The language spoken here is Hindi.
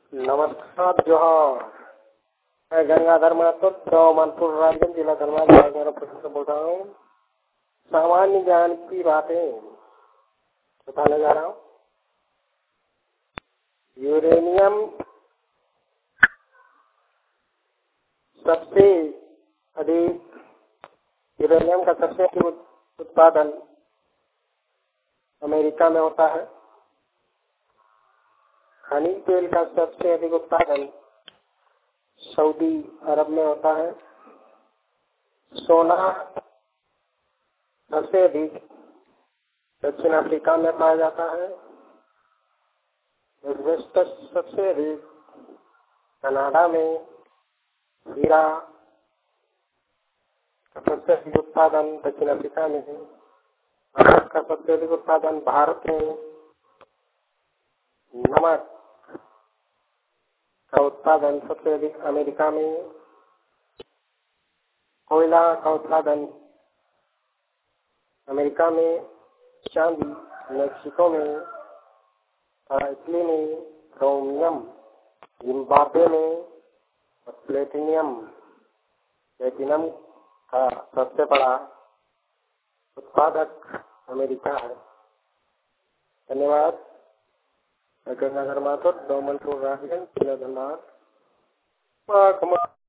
नमस्कार जोहार। मैं गंगाधर महतो मनपुर राजगंज जिला धनबाद से बोल रहा हूँ। सामान्य ज्ञान की बातें बताने जा रहा हूँ। यूरेनियम सबसे अधिक यूरेनियम का सबसे अधिक उत्पादन अमेरिका में होता है। खनिज तेल का सबसे अधिक उत्पादन सऊदी अरब में होता है। सोना सबसे अधिक दक्षिण अफ्रीका में पाया जाता है। एस्बेस्टस सबसे अधिक कनाडा में। हीरा का सबसे अधिक उत्पादन दक्षिण अफ्रीका में है। नमक का सबसे अधिक उत्पादन भारत में। नमक का उत्पादन सबसे अधिक अमेरिका में। कोयला का उत्पादन अमेरिका में। चांदी मेक्सिको में। इटली में। क्रोमियम जिम्बाब्वे में। प्लेटिनम का सबसे बड़ा उत्पादक अमेरिका है। धन्यवाद। गंगाधर महतो, मनपुर राजगंज जिला धनबाद।